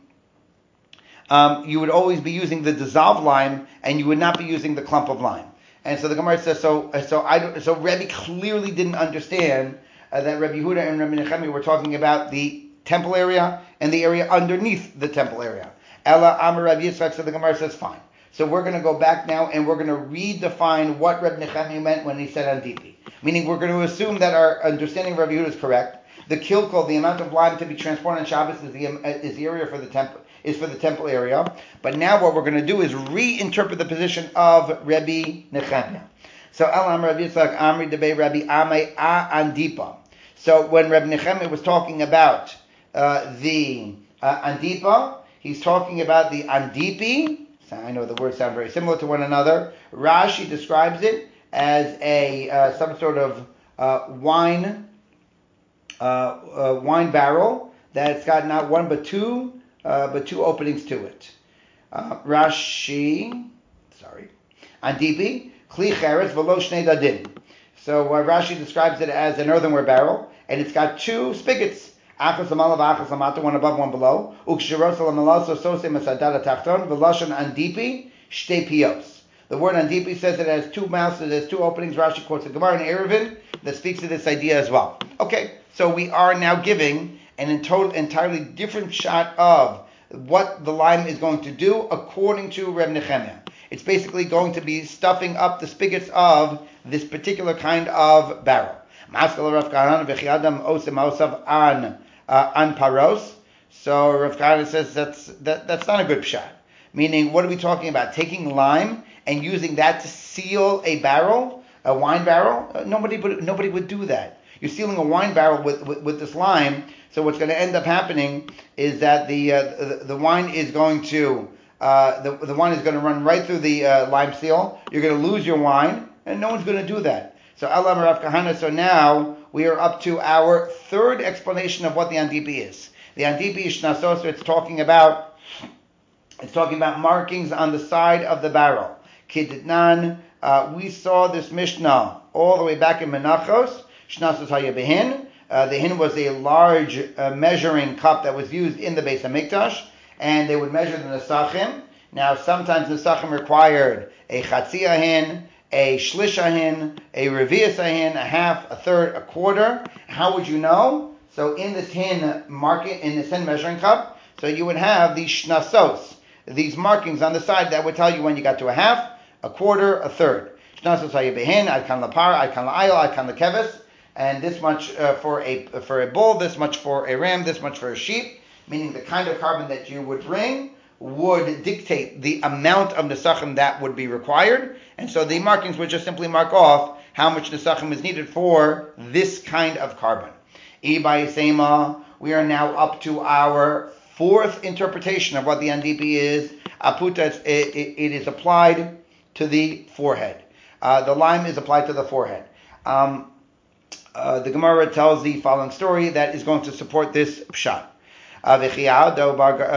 the dissolved lime, and you would not be using the clump of lime. And so the Gemara says, so Rebbe clearly didn't understand that Rabbi Yehuda and Rabbi Nechemia were talking about the temple area and the area underneath the temple area. Ella Amar Rabbi Yitzchak, so the Gemara says, fine. So we're going to go back now and we're going to redefine what Rabbi Nechemia meant when he said Andipi. Meaning we're going to assume that our understanding of Rabbi Yehuda is correct. The kilkul, the amount of lime to be transported on Shabbos is the area for the temple, is for the temple area. But now what we're going to do is reinterpret the position of Rabbi Nechemia. So Elam Rabbi Yitzchak Amri Debei Rabbi Amei A Andipa. So when Rabbi Nechemia was talking about the Andipa, he's talking about the Andipi. So I know the words sound very similar to one another. Rashi describes it as a some sort of wine barrel that's got not one but two openings to it. Andipi, kli cheres v'lo shnei dadim. So Rashi describes it as an earthenware barrel, and it's got two spigots. Achas l'mala v'achas l'mata, one above, one below. Ukshiros l'malaso sose masadada tachton v'lashon andipi shtei pios. The word andipi says it has two mouths, it has two openings. Rashi quotes the Gemara in Eruvin that speaks to this idea as well. Okay, so we are now giving an entirely different shot of what the lime is going to do according to Reb Nechemia. It's basically going to be stuffing up the spigots of this particular kind of barrel. So Rav Kahana says that's not a good pshat. Meaning, what are we talking about? Taking lime and using that to seal a barrel, a wine barrel? Nobody would do that. You're sealing a wine barrel with this lime. So what's going to end up happening is that the wine is going to the wine is going to run right through the lime seal. You're going to lose your wine, and no one's going to do that. So Elam Rav Kahana. So now we are up to our third explanation of what the andipi is. The andipi is shnasos. So it's talking about markings on the side of the barrel. Kiditnan. We saw this Mishnah all the way back in Menachos. Shnasos hayabehin. The hin was a large measuring cup that was used in the Beis Hamikdash, and they would measure the nesachim. Now, sometimes nesachim required a chatzia hin, a shlisha hin, a revius hin, a half, a third, a quarter. How would you know? So in this hin measuring cup, so you would have these shnasos, these markings on the side that would tell you when you got to a half, a quarter, a third. Shnasos hayebehin, adkan lapar, adkan la'ayil, adkan lekeves, and this much for a bull, this much for a ram, this much for a sheep, meaning the kind of carbon that you would bring would dictate the amount of nesachim that would be required, and so the markings would just simply mark off how much nesachim is needed for this kind of carbon. Ibayisema, we are now up to our fourth interpretation of what the andipi is. Aputa, it is applied to the forehead. The lime is applied to the forehead. The Gemara tells the following story that is going to support this pshat. There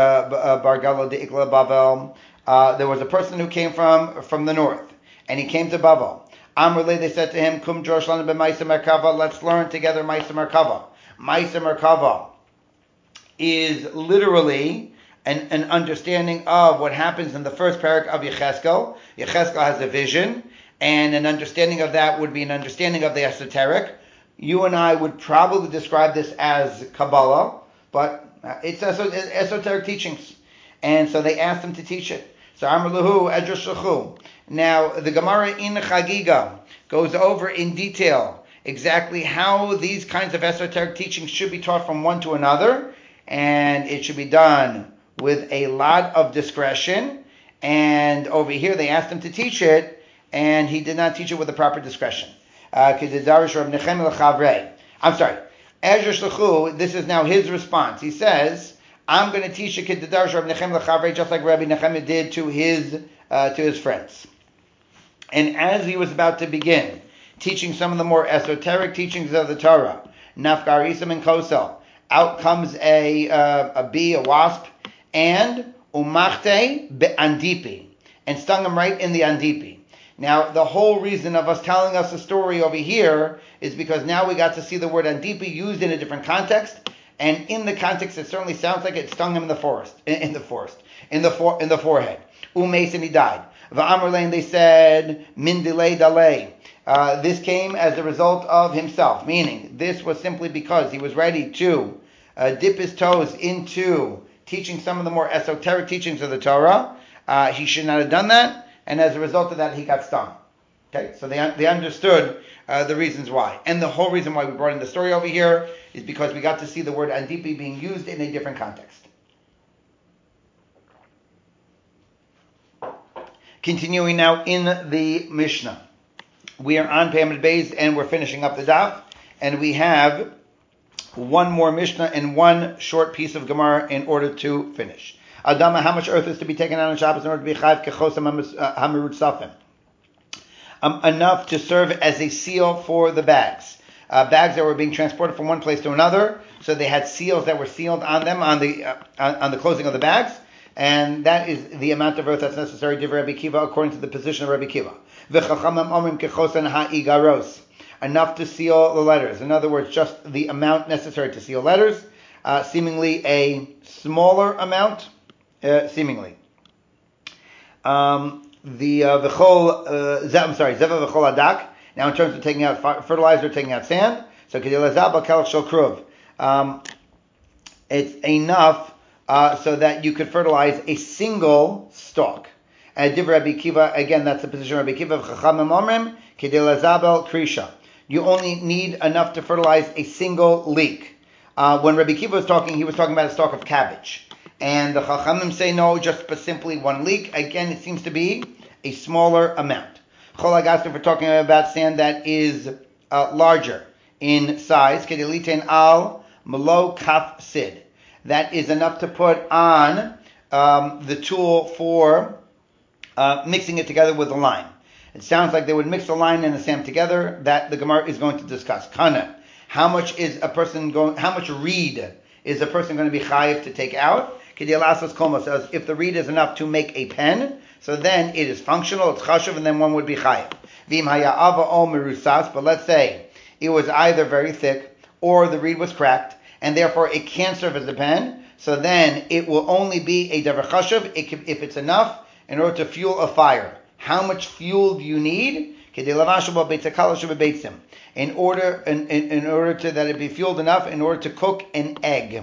was a person who came from the north, and he came to Bavel. Amrle, they said to him, Kum Josh Lana b'Maisa Merkava, let's learn together Maisa Merkava. Maisa Merkava is literally an understanding of what happens in the first parak of Yecheskel. Yecheskel has a vision, and an understanding of that would be an understanding of the esoteric. You and I would probably describe this as Kabbalah, but it's esoteric teachings. And so they asked him to teach it. So Amar Lahu, Edrash Lachu. Now, the Gemara in Chagiga goes over in detail exactly how these kinds of esoteric teachings should be taught from one to another, and it should be done with a lot of discretion. And over here, they asked him to teach it, and he did not teach it with the proper discretion. I'm sorry. Edrash Lachu, this is now his response. He says, I'm going to teach it just like Rabbi Nechemia did to his friends. And as he was about to begin teaching some of the more esoteric teachings of the Torah, Nafkar Isam and Kosel, out comes a bee, a wasp, and Umachte be'andipi, and stung him right in the andipi. Now, the whole reason of us telling us the story over here is because now we got to see the word andipi used in a different context, and in the context, it certainly sounds like it stung him in the forehead. Umeis, and he died. Va'amrlein, they said, min delay dalay. This came as a result of himself, meaning this was simply because he was ready to dip his toes into teaching some of the more esoteric teachings of the Torah. He should not have done that. And as a result of that, he got stung. Okay, so they understood the reasons why. And the whole reason why we brought in the story over here is because we got to see the word andipi being used in a different context. Continuing now in the Mishnah. We are on Peyamid Beis and we're finishing up the daf. And we have one more Mishnah and one short piece of Gemara in order to finish. Adama, how much earth is to be taken out on Shabbos in order to be chayav kechosam hamirut safim? Enough to serve as a seal for the bags. Bags that were being transported from one place to another, so they had seals that were sealed on them on the closing of the bags, and that is the amount of earth that's necessary to Rabbi Kiva according to the position of Rabbi Kiva. V'chachamim omrim kechosan ha'igaros, enough to seal the letters. In other words, just the amount necessary to seal letters, seemingly a smaller amount. Seemingly. Zeva v'chol adak. Now, in terms of taking out fertilizer, taking out sand, so it's enough so that you could fertilize a single stalk. And Div Rabbi Kiva, again, that's the position of Rabbi Kiva. Chachamim omrim kedelazabel krisha. You only need enough to fertilize a single leek. When Rabbi Kiva was talking, he was talking about a stalk of cabbage. And the Chachamim say no, just simply one leek. Again, it seems to be a smaller amount. Chol Agastim, for talking about sand that is larger in size. Kedeliten al malo kaf sid. That is enough to put on the tool for mixing it together with the lime. It sounds like they would mix the lime and the sand together. That the Gemara is going to discuss. Kana, how much reed is a person going to be chayiv to take out? Says if the reed is enough to make a pen, so then it is functional, it's chashuv, and then one would be chayiv. But let's say it was either very thick or the reed was cracked, and therefore it can't serve as a pen. so then it will only be a davar chashuv if it's enough in order to fuel a fire. How much fuel do you need? In order to that it be fueled enough in order to cook an egg.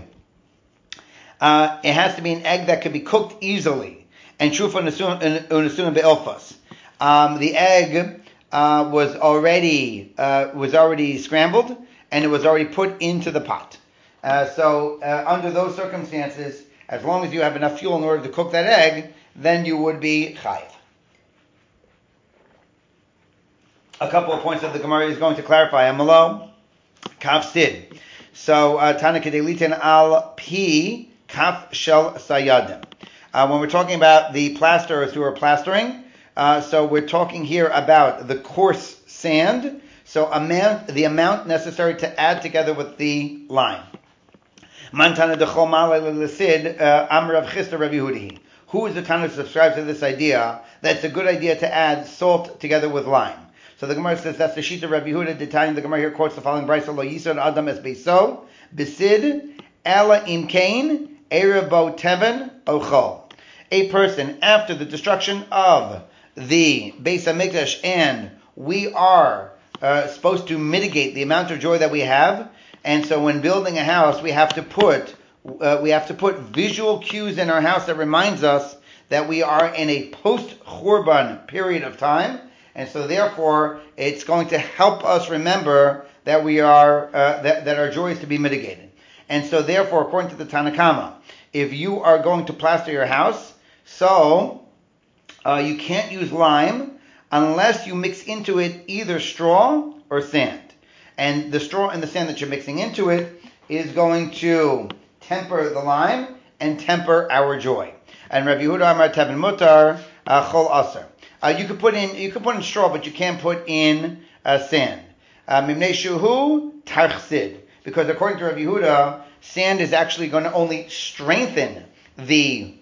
It has to be an egg that can be cooked easily. And shufa unasuna be'elfas. The egg was already scrambled and it was already put into the pot. So under those circumstances, as long as you have enough fuel in order to cook that egg, then you would be chayiv. A couple of points that the Gemara is going to clarify. Amalo, kaf sid. So Tana kedelitin al pi kaf shel sayadim. When we're talking about the plasterers who are plastering, so we're talking here about the coarse sand. So the amount necessary to add together with the lime. Mantana dechol malei l'sid amrav chista Rav Yehudi. Who is the Tana who subscribes to this idea that it's a good idea to add salt together with lime? So the Gemara says that's the sheet of Rav Yehuda. The Gemara here quotes the following brayso: Lo yisod adam es beiso besid ela imkain erebo teven ochol. A person after the destruction of the Beis Hamikdash, and we are supposed to mitigate the amount of joy that we have, and so when building a house, we have to put visual cues in our house that reminds us that we are in a post-Churban period of time. And so, therefore, it's going to help us remember that we are that our joy is to be mitigated. And so, therefore, according to the Tanakama, if you are going to plaster your house, so you can't use lime unless you mix into it either straw or sand. And the straw and the sand that you're mixing into it is going to temper the lime and temper our joy. And Rabbi Yehuda Amar Tevin Mutar Chol Aser. You could put in straw, but you can't put in sand. Mimnei shuhu tarchsid, because according to Rav Yehuda, sand is actually going to only strengthen the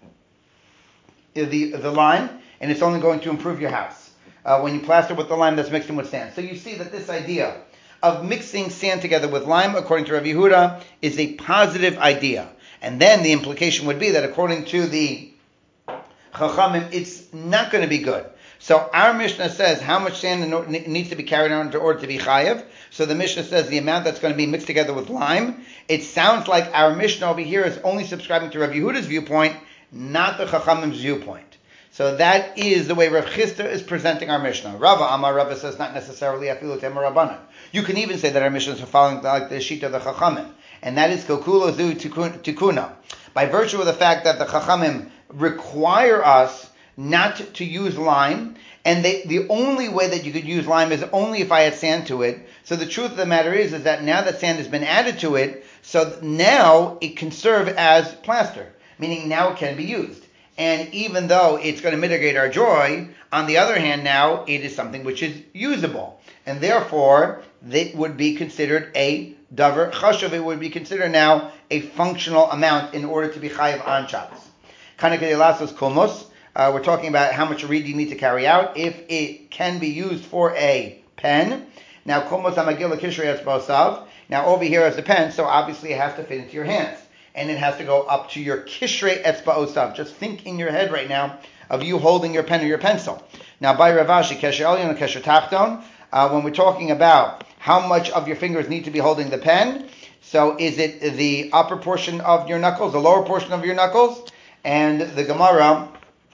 lime, and it's only going to improve your house when you plaster with the lime that's mixed in with sand. So you see that this idea of mixing sand together with lime, according to Rav Yehuda, is a positive idea. And then the implication would be that according to the Chachamim, it's not going to be good. So our Mishnah says how much sand needs to be carried on in order to be chayev. So the Mishnah says the amount that's going to be mixed together with lime. It sounds like our Mishnah over here is only subscribing to Rav Yehuda's viewpoint, not the Chachamim's viewpoint. So that is the way Rav Chisda is presenting our Mishnah. Rava Amar Rava says not necessarily afilu temar rabbanan. You can even say that our Mishnah is following like the sheet of the Chachamim, and that is kokulo zu tikuna. By virtue of the fact that the Chachamim require us not to use lime, and the only way that you could use lime is only if I add sand to it. So the truth of the matter is that now that sand has been added to it, so now it can serve as plaster, meaning now it can be used. And even though it's going to mitigate our joy, on the other hand, now it is something which is usable. And therefore, it would be considered a davar chashuv. It would be considered now a functional amount in order to be chayiv on Shabbos. Kanakadelasos komos. We're talking about how much reed you need to carry out if it can be used for a pen. Now, komos amagil kishrei etzbaosav. Now, over here is the pen, so obviously it has to fit into your hands. And it has to go up to your kishrei etzbaosav. Just think in your head right now of you holding your pen or your pencil. Now, by Ravashi, kesher elyon and kesher tachton, when we're talking about how much of your fingers need to be holding the pen, so is it the upper portion of your knuckles, the lower portion of your knuckles? And the Gemara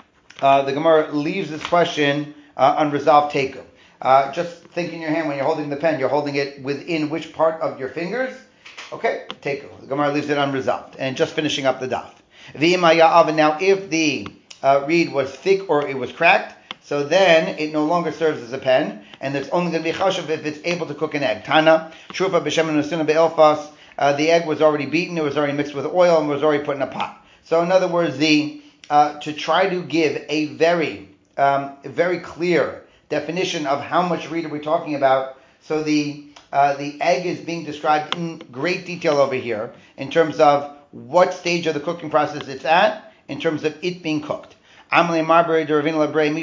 leaves this question unresolved teku. Just think in your hand when you're holding the pen, you're holding it within which part of your fingers? Okay, teku. The Gemara leaves it unresolved. And just finishing up the daf. Now, if the reed was thick or it was cracked, so then it no longer serves as a pen, and it's only going to be chashuv if it's able to cook an egg. Tana, shufa b'shem nusuna be'elfas. The egg was already beaten, it was already mixed with oil, and was already put in a pot. So in other words, to try to give a very clear definition of how much reed are we talking about. So the egg is being described in great detail over here in terms of what stage of the cooking process it's at, in terms of it being cooked. Now the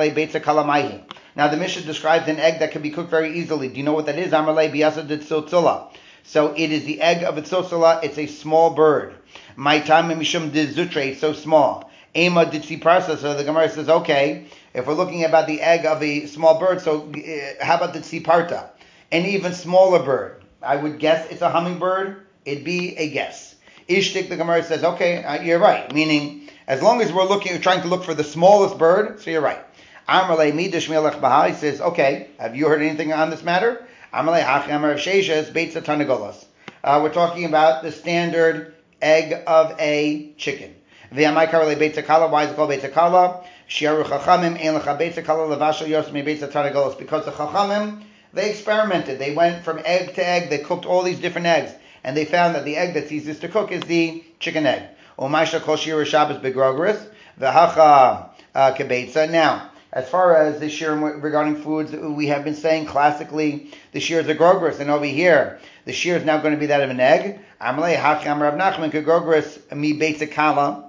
Mishnah describes an egg that can be cooked very easily. Do you know what that is? So it is the egg of a tzotzala. It's a small bird. My time mishum dizutre, it's so small. Ema ditziparsa, so the Gemara says, okay, if we're looking about the egg of a small bird, so how about the tziparta? An even smaller bird. I would guess it's a hummingbird. It'd be a guess. Ishtik, the Gemara says, okay, you're right. Meaning, as long as we're trying to look for the smallest bird, so you're right. Amarle midish melech baha, he says, okay, have you heard anything on this matter? Amarle hach amar sheishes beitza tanagolas. We're talking about the standard egg of a chicken. V'amai karle beitza kala, why is it called beitza kala? Shiaru chachamim ein lecha beitza kala levashal yosmi beitza tanagolas. Because the chachamim, they experimented. They went from egg to egg. They cooked all these different eggs. And they found that the egg that's easiest to cook is the chicken egg. Umaisha kol shir Shabbos begrogris. V'hacha kebeitza. Now, as far as the shir regarding foods, we have been saying classically the shir is a grogris. And over here, the shir is now going to be that of an egg. Amalei hachi amar Rav Nachman kegrogris mi beitza kala.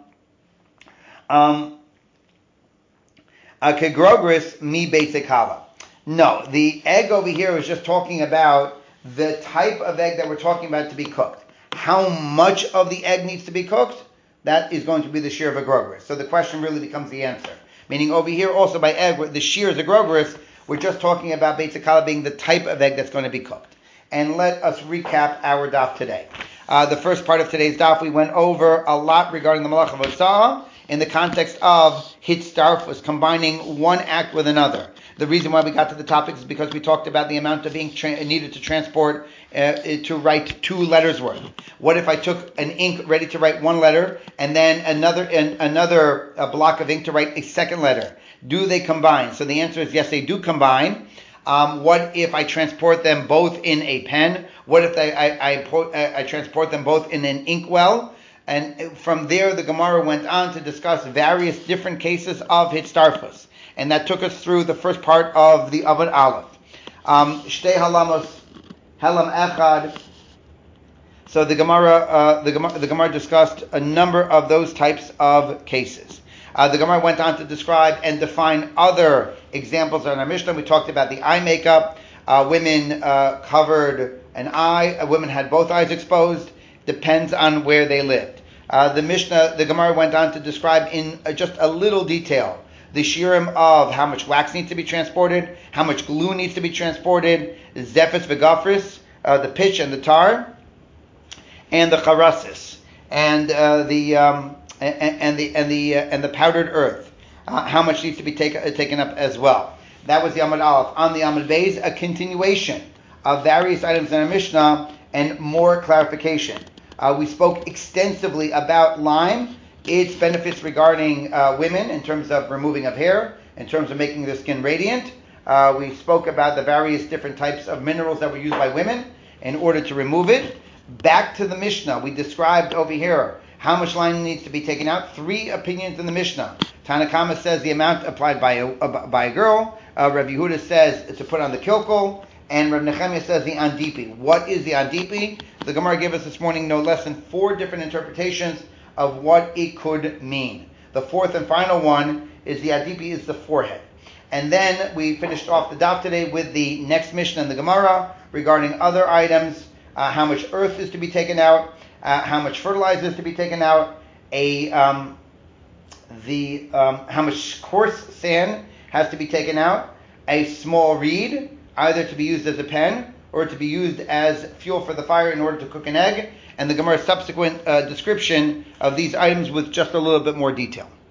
Kegrogris mi beitza kala. No, the egg over here is just talking about the type of egg that we're talking about to be cooked. How much of the egg needs to be cooked? That is going to be the shear of a grogris. So the question really becomes the answer. Meaning over here also by egg, the shear is a grogris, we're just talking about beitza kala being the type of egg that's going to be cooked. And let us recap our daf today. The first part of today's daf, we went over a lot regarding the malach of Hosah in the context of hitzdarfus, combining one act with another. The reason why we got to the topic is because we talked about the amount of ink needed to transport to write 2 letters worth. What if I took an ink ready to write 1 letter and then another block of ink to write a second letter? Do they combine? So the answer is yes, they do combine. What if I transport them both in a pen? What if I transport them both in an inkwell? And from there, the Gemara went on to discuss various different cases of hitzdarfus. And that took us through the first part of the Avad Aleph. Shtei halamos, helam echad. So the Gemara discussed a number of those types of cases. The Gemara went on to describe and define other examples in our Mishnah. We talked about the eye makeup. Women covered an eye. Women had both eyes exposed. Depends on where they lived. The Gemara went on to describe in just a little detail the shirim of how much wax needs to be transported, how much glue needs to be transported, zephys v'gafris, the pitch and the tar, and the charasis, and the powdered earth, how much needs to be taken up as well. That was the Amud Aleph. On the Amud Beis, a continuation of various items in our Mishnah and more clarification. We spoke extensively about lime, its benefits regarding women in terms of removing of hair, in terms of making their skin radiant. We spoke about the various different types of minerals that were used by women in order to remove it. Back to the Mishnah, we described over here how much lime needs to be taken out. 3 opinions in the Mishnah. Tanakama says the amount applied by a girl. Rav Yehuda says to put on the kilkel. And Rav Nechemia says the andipi. What is the andipi? The Gemara gave us this morning no less than 4 different interpretations of what it could mean. The 4th and final one is the andipi is the forehead. And then we finished off the daf today with the next Mishnah in the Gemara regarding other items, how much earth is to be taken out, how much fertilizer is to be taken out, how much coarse sand has to be taken out, a small reed, either to be used as a pen or to be used as fuel for the fire in order to cook an egg, and the Gemara's subsequent description of these items with just a little bit more detail.